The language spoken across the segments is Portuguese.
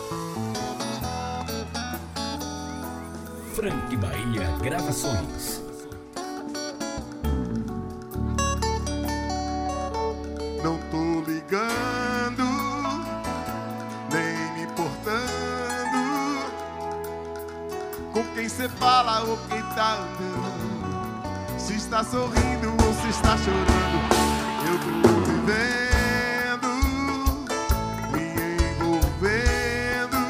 Frank Bahia Gravações. Não tô ligando, nem me importando com quem cê fala ou quem tá andando, se está sorrindo ou se está chorando. Eu tô vivendo, me envolvendo,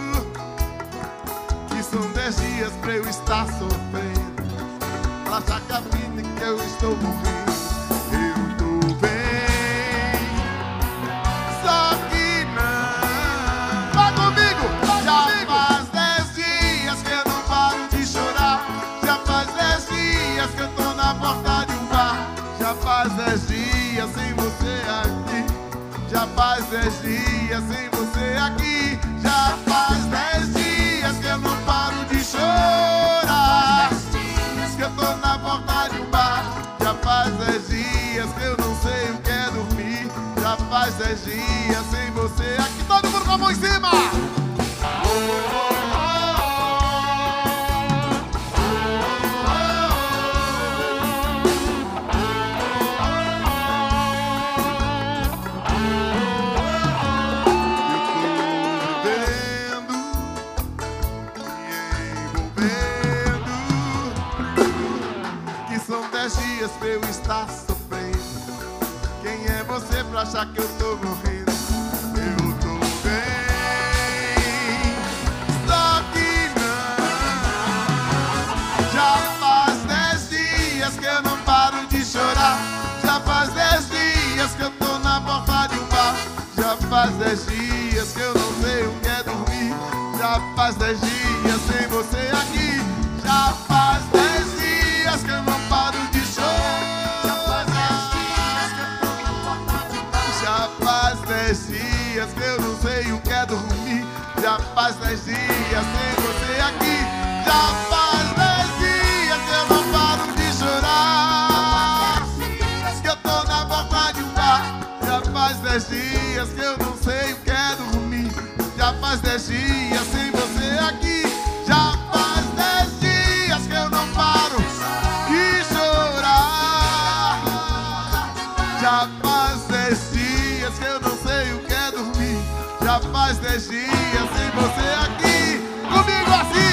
que são 10 dias pra eu estar sofrendo, pra achar que a vida em que eu estou morrendo. Eu tô bem, só que não. Vai comigo! Já faz 10 dias que eu não paro de chorar. Já faz 10 dias que eu tô na porta de um bar. Já faz 10 dias sem você aqui. Já faz 10 dias sem você aqui. Já faz 10 dias que eu não paro de chorar. Que eu tô na porta de um bar. Já faz 10 dias que eu não sei o que é dormir. Já faz 10 dias sem você aqui. Todo mundo com a mão em cima! São 10 dias pra eu estar sofrendo. Quem é você pra achar que eu tô morrendo? Eu tô bem, só que não. Já faz 10 dias que eu não paro de chorar. Já faz 10 dias que eu tô na porta de um bar. Já faz 10 dias que eu não sei o que é dormir. Já faz 10 dias sem você aqui. Já faz 10 dias que eu não paro de chorar. Já faz 10 dias que eu tô na porta de um bar. Já faz 10 dias que eu não sei o que é dormir. Já faz 10 dias sem você aqui. Já faz 10 dias que eu não paro de chorar. Que eu tô na porta de um bar. Já faz 10 dias que eu não sei o que é dormir. Já faz 10 dias sem você aqui. Já faz 10 dias que eu não paro de chorar. Já faz 10 dias que eu não sei o que é dormir. Já faz 10 dias sem você aqui. Comigo assim.